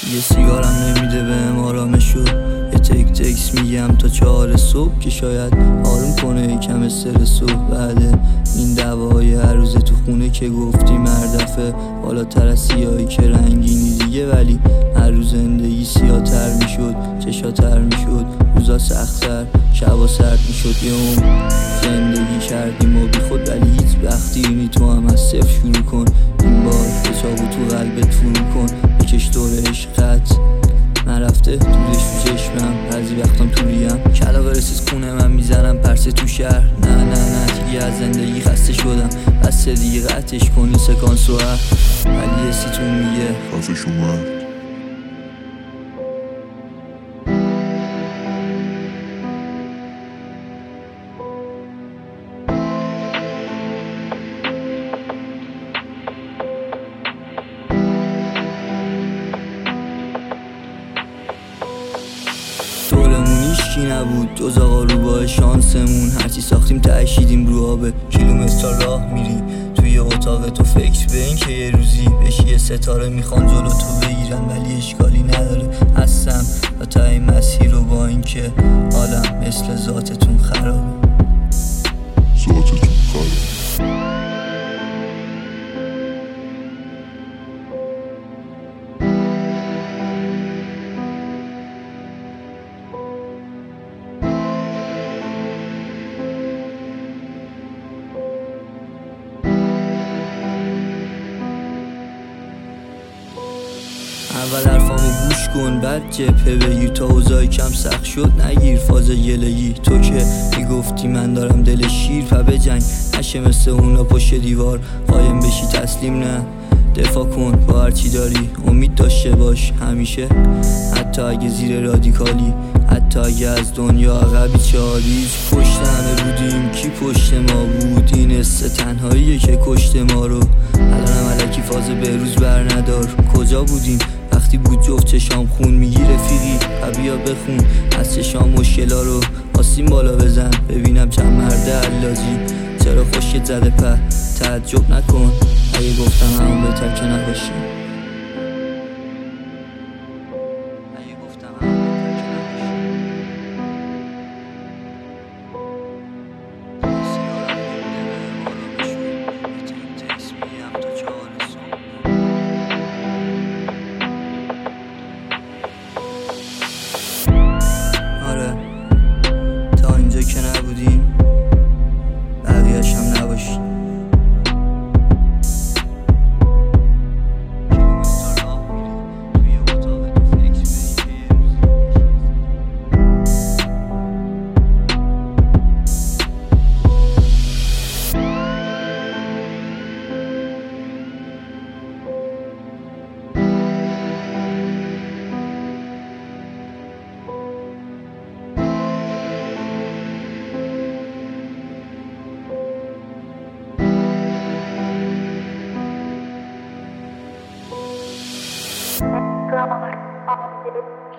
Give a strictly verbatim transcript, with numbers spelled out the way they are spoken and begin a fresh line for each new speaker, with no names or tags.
یه سیگارم نمیده بهم آرامشو، یه تک تکس میگم تا چهار صبح که شاید آروم کنه یکم استرسو. بعد این دعواهای هر روزه تو خونه که گفتی مردفه بالاتر از سیاهی که رنگینی دیگه، ولی هر روز زندگی سیاه‌تر میشد، چشاتر میشد، روزا سخت‌تر، شبا سرد میشد. یه عمر زندگی کردیم و بی خود ولی هیچ وقتی اینی تو هم از صفر شروع کن. این بار به چاقو تو قلبت فرو کن، بکش دور عشقت نرفته دورش تو چشمم، بعضی وقتام توریم کلا برسید خونه من میزنم پرسه تو شهر. نه نه نه دیگه از زندگی خسته شدم، بس دیگه قطعش کنی سکانسو ها، ولی حسیتون میگه خفش اومد. دورمون هیچکی نبود جز آقا روباه شانسمون، هرچی ساختیم تشیدیم رو آب. کیلومتر راه میری توی اتاق تو فکر به این که یه روزی بشی یه ستاره میخوان جلو تو بگیرن، ولی اشکالی نداره هستم تا تای مسیر رو، با این که حالم مثل ذاتتون خرابه.
ذاتتون خرابه.
اول حرفامو گوش کن بعد جبهه بگیر، تا اوضاعی کم سخت شد نگیر فاز گله‌ای. تو که میگفتی من دارم دل شیر، پا بجنگ نشه مثل اونا پشت دیوار قایم بشی، تسلیم نه دفاع کن با هرچی داری، امید داشته باش همیشه حتی اگه زیر رادیکالی، حتی اگه از دنیا عقبی چاریج. پشت همه بودیم کی پشت ما بود، این حس تنهاییه که کشت ما رو. الانم الکی فاز بهروز بر ندار، کجا بودیم وقتی بود جفت چشام خون میگی رفیقی، بیا بخون از چشام مشکلا رو، آسیم بالا بزن ببینم چند مرده علاجی، چرا خوشت زده په تعجب نکن اگه گفتم همون بهتر که نباشی. که نبودیم بقیه‌اش هم نباشیم.
Come on,